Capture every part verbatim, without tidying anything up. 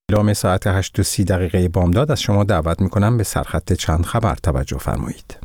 اعلام ساعت هشت و سی دقیقه بامداد از شما دعوت می‌کنم به سرخط چند خبر توجه فرمایید.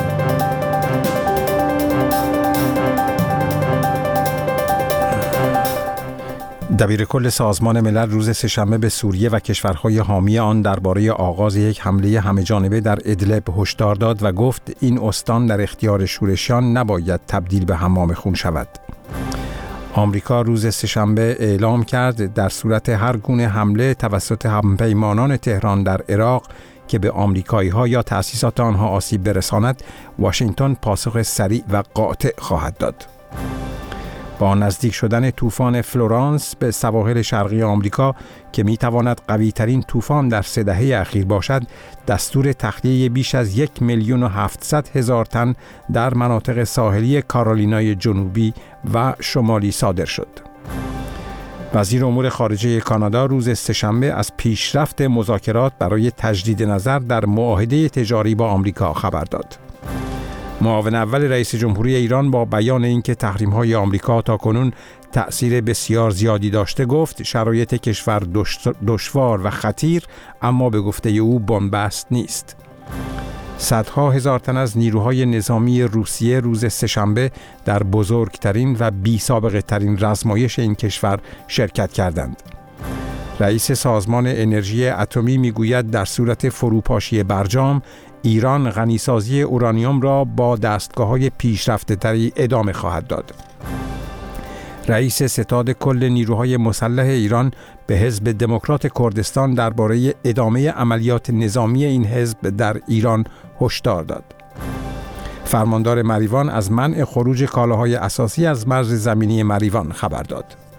دبیرکل سازمان ملل روز سه‌شنبه به سوریه و کشورهای حامی آن درباره آغاز یک حمله همه‌جانبه در ادلب هشدار داد و گفت این استان در اختیار شورشیان نباید تبدیل به حمام خون شود. آمریکا روز سه‌شنبه اعلام کرد در صورت هر گونه حمله توسط همپیمانان تهران در عراق که به آمریکایی‌ها یا تأسیسات آنها آسیب برساند، واشنگتن پاسخ سریع و قاطع خواهد داد. با نزدیک شدن طوفان فلورانس به سواحل شرقی آمریکا که می‌تواند قوی‌ترین طوفان در سه دهه اخیر باشد، دستور تخلیه بیش از یک میلیون و هفتصد هزار تن در مناطق ساحلی کارولینای جنوبی و شمالی صادر شد. وزیر امور خارجه کانادا روز سه‌شنبه از پیشرفت مذاکرات برای تجدید نظر در معاهده تجاری با آمریکا خبر داد. معاون اول رئیس جمهوری ایران با بیان اینکه تحریم‌های آمریکا تاکنون تأثیر بسیار زیادی داشته گفت شرایط کشور دشوار و خطیر اما به گفته او بن‌بست نیست. صدها هزار تن از نیروهای نظامی روسیه روز سه‌شنبه در بزرگترین و بی سابقه ترین رزمایش این کشور شرکت کردند. رئیس سازمان انرژی اتمی میگوید در صورت فروپاشی برجام ایران غنیسازی اورانیوم را با دستگاه‌های پیشرفته‌تری ادامه خواهد داد. رئیس ستاد کل نیروهای مسلح ایران به حزب دموکرات کردستان درباره ادامه عملیات نظامی این حزب در ایران هشدار داد. فرماندار مریوان از منع خروج کالاهای اساسی از مرز زمینی مریوان خبر داد.